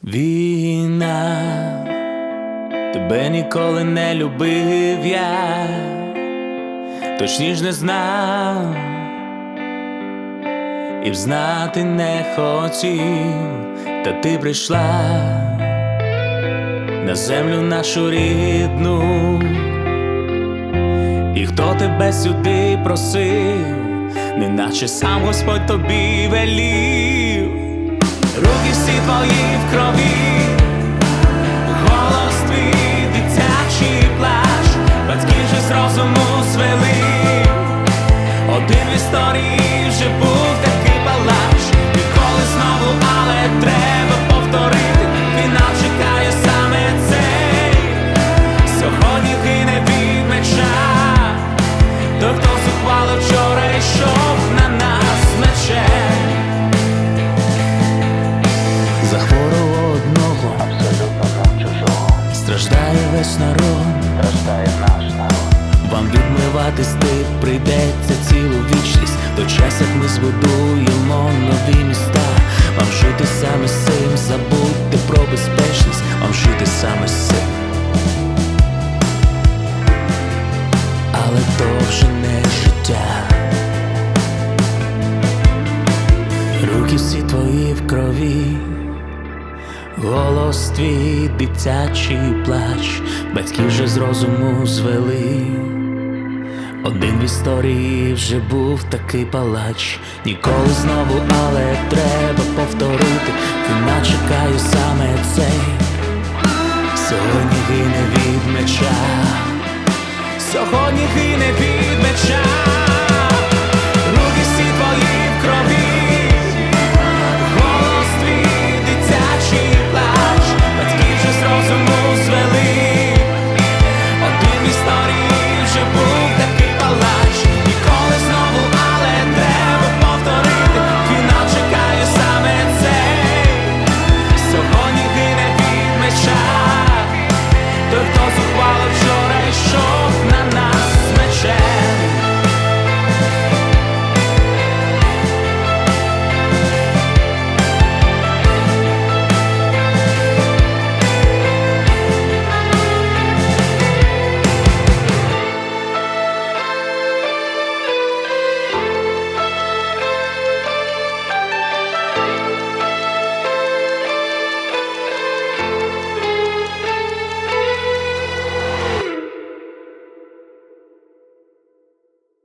Війна, тебе ніколи не любив я, точніше не знав і взнати не хотів, та ти прийшла на землю нашу рідну. І хто тебе сюди просив, неначе сам Господь тобі велів. Руки всі твої в крові, голос твій, дитячий плач, батьки вже з розуму звели. Один в історії вже був такий палач, ніколи знову, але треба повторити. Фінал чекає саме цей, сьогодні гине від меча той, хто зухвало вчора йшов на нас мечем. За хворого одного, абсолютно нам чужого, страждає весь народ, страждає наш народ. вам відмивати стид прийдеться цілу вічність. Той час, як ми збудуємо нові міста, вам жити саме з цим, забудьте про безпечність, вам жити саме з цим. Але то вже не життя. Руки всі твої в крові, голос твій, дитячий плач, батьки вже з розуму звели. Один в історії вже був такий палач, ніколи знову, але треба повторити. Фінал чекає саме цей, сьогодні гине від меча, сьогодні гине від